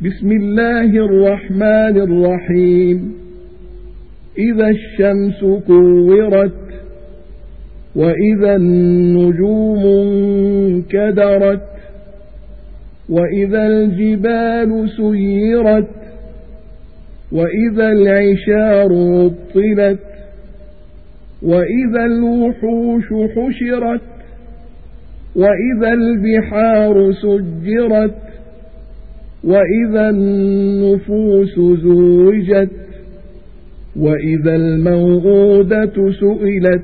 بسم الله الرحمن الرحيم إذا الشمس كورت وإذا النجوم انكدرت وإذا الجبال سيرت وإذا العشار عطلت وإذا الوحوش حشرت وإذا البحار سجرت وإذا النفوس زوجت وإذا الموءودة سئلت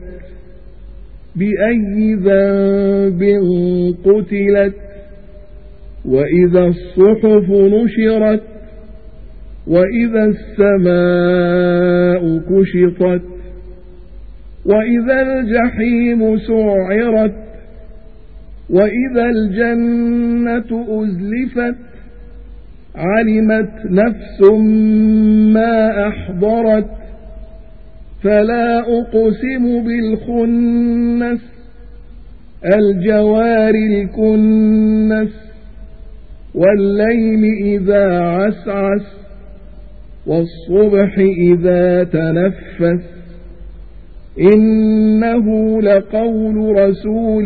بأي ذنب قتلت وإذا الصحف نشرت وإذا السماء كشطت وإذا الجحيم سعرت وإذا الجنة أزلفت علمت نفس ما أحضرت فلا أقسم بالخنس الجوار الكنس والليل إذا عسعس والصبح إذا تنفس إنه لقول رسول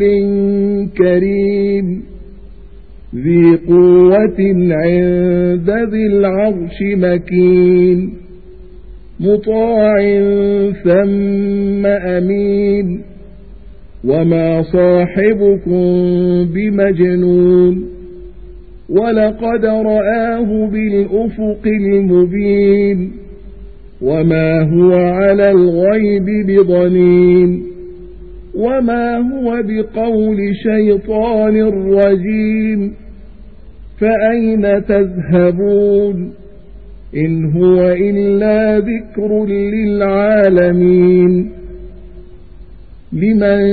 كريم ذي قوة عند ذي العرش مكين مطاع ثم أمين وما صاحبكم بمجنون ولقد رآه بالأفق المبين وما هو على الغيب بضنين وما هو بقول شيطان رجيم فأين تذهبون إن هو إلا ذكر للعالمين لمن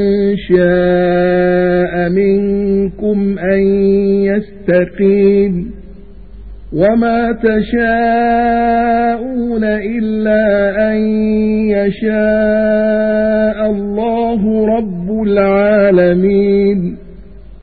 شاء منكم أن يستقيم وما تشاءون إلا أن يشاء الله رب العالمين